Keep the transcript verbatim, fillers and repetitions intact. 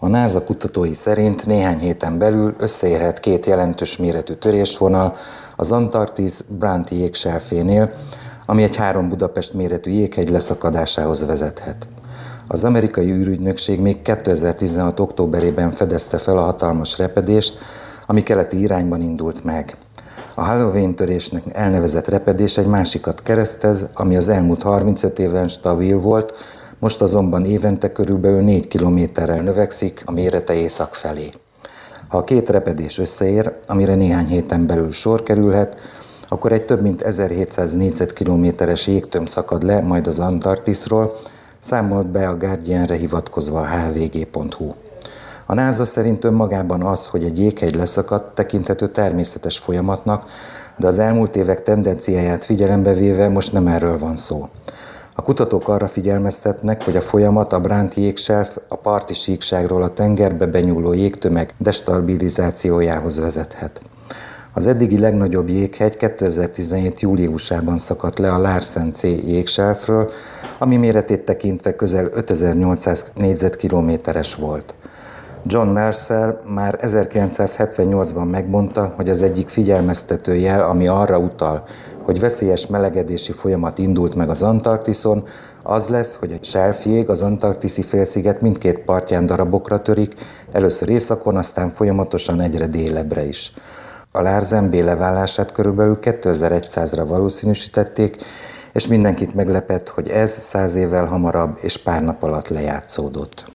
A NASA kutatói szerint néhány héten belül összeérhet két jelentős méretű törésvonal az Antarktisz Bránti jégselfjénél, ami egy három Budapest méretű jéghegy leszakadásához vezethet. Az amerikai űrügynökség még kétezer-tizenhat októberében fedezte fel a hatalmas repedést, ami keleti irányban indult meg. A Halloween törésnek elnevezett repedés egy másikat keresztez, ami az elmúlt harmincöt éven stabil volt, most azonban évente körülbelül négy kilométerrel növekszik a mérete észak felé. Ha a két repedés összeér, amire néhány héten belül sor kerülhet, akkor egy több mint ezerhétszáz négyzetkilométeres jégtömb szakad le majd az Antarktiszról, számolt be a Guardianre hivatkozva a há vé gé pont hú. A NASA szerint önmagában az, hogy egy jéghegy leszakadt, tekinthető természetes folyamatnak, de az elmúlt évek tendenciáját figyelembe véve most nem erről van szó. A kutatók arra figyelmeztetnek, hogy a folyamat a Bránti jégself a parti síkságról a tengerbe benyúló jégtömeg destabilizációjához vezethet. Az eddigi legnagyobb jéghegy kétezer-tizenhét júliusában szakadt le a Larsen C jégselfről, ami méretét tekintve közel ötezer-nyolcszáz négyzetkilométeres volt. John Mercer már ezerkilencszázhetvennyolcban megmondta, hogy az egyik figyelmeztető jel, ami arra utal, hogy veszélyes melegedési folyamat indult meg az Antarktiszon, az lesz, hogy egy selfjég az antarktiszi félsziget mindkét partján darabokra törik, először északon, aztán folyamatosan egyre délebbre is. A Larsen B leválását körülbelül kétezer-százra valószínűsítették, és mindenkit meglepett, hogy ez száz évvel hamarabb és pár nap alatt lejátszódott.